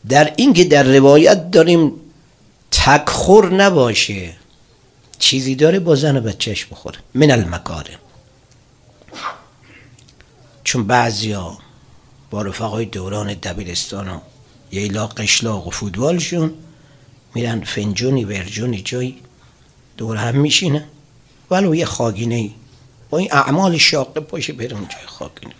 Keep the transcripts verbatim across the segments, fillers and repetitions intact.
در این که در روایت داریم تکخور نباشه، چیزی داره با زن و بچهش بخوره. من المکارم. چون بعضیا با رفقای دوران دبیرستان و ییلا قشلاق و فوتبالشون میرن فنجونی ورجونی جایی دور هم میشینه، ولو یه خاگینه ای با این اعمال شاقه پاشه بره اون جای خاگینه،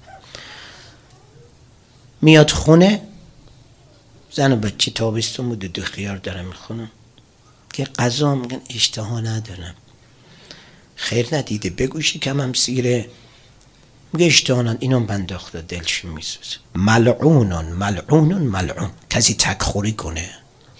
میاد خونه زن و بچه تابستون بود دو خیار دارم میخونم که غذا میگن اشتها ندارم. خیر ندیده بگوشی کم هم سیره، میگه اشتها ندارم. اینم بنده خدا دلش میسوزه. ملعونون ملعونون ملعون. کسی تکخوری کنه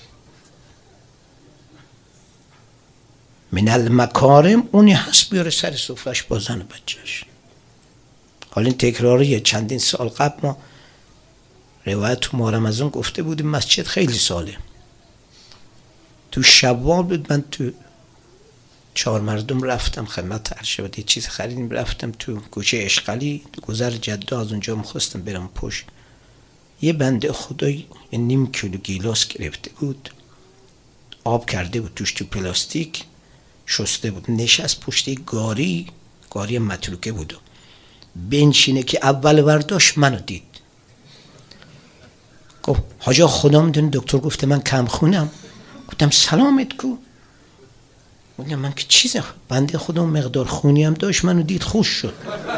من المکارم اونی هست بیاره سر سفرش با زن و بچهش. حالا این تکراریه. چندین سال قبل ما روایت تو ماه رمضان گفته بودیم مسجد خیلی ساله تو شوال بود، من تو چهار مردم رفتم خدمت ارشد یه چیز خریدیم، رفتم تو کوچه اشقلی تو گذر جده، از اونجا می‌خواستم برم پشت، یه بنده خدای نیم کیلو گیلاس گرفته بود، آب کرده بود توش تو پلاستیک شسته بود، نشست پشت گاری، گاری متروکه بود، بنشینه که اول برداشت منو دید، گفت حاجا خدا میدونه دکتر گفته من کم خونم. گفتم سلامت کو. گفتم من که چیزه بنده خدا مقدار خونی هم داشت منو دید خوش شد.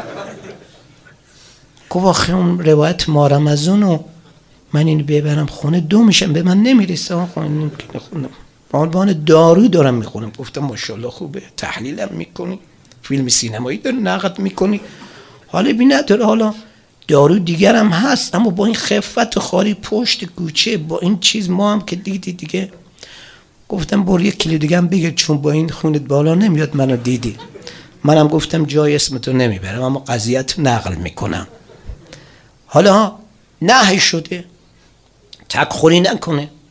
گفت آخه اون روایت ما رمضانو من اینو ببرم خونه دو میشم به من نمیرسه. آقا نمیکنه خونم بانوان دارو دارم میخونم. گفتم ماشاءالله خوبه، تحلیلم میکنی، فیلم سینمایی داری نقد میکنی، حالا بی نداره، حالا دارو دیگر هم هست، اما با این خفت خاری پشت کوچه با این چیز ما هم که دیدی دیگه. گفتم برو یک کیلو دیگه هم بگیر چون با این خونت بالا نمیاد منو دیدی. منم گفتم جای اسمتو نمیبرم اما قضیت نقل میکنم. حالا نهی شده تکخوری نکنه.